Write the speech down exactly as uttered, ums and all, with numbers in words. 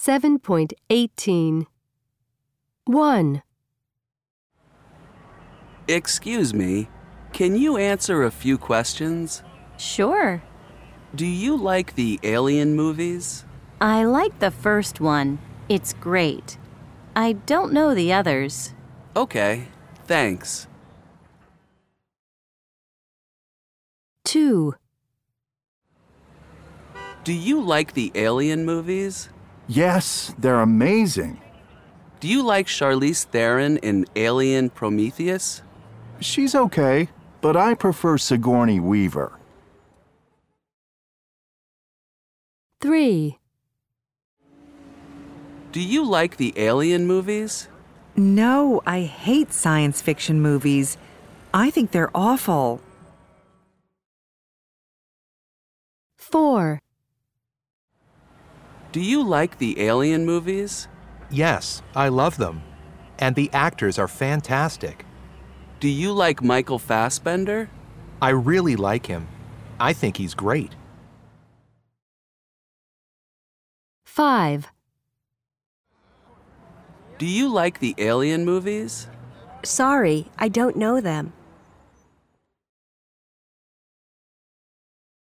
seven point eighteen. one. Excuse me, can you answer a few questions? Sure. Do you like the Alien movies? I like the first one. It's great. I don't know the others. Okay, thanks. two. Do you like the Alien movies? Yes, they're amazing. Do you like Charlize Theron in Alien Prometheus? She's okay, but I prefer Sigourney Weaver. three. Do you like the Alien movies? No, I hate science fiction movies. I think they're awful. four. Do you like the Alien movies? Yes, I love them. And the actors are fantastic. Do you like Michael Fassbender? I really like him. I think he's great. five. Do you like the Alien movies? Sorry, I don't know them.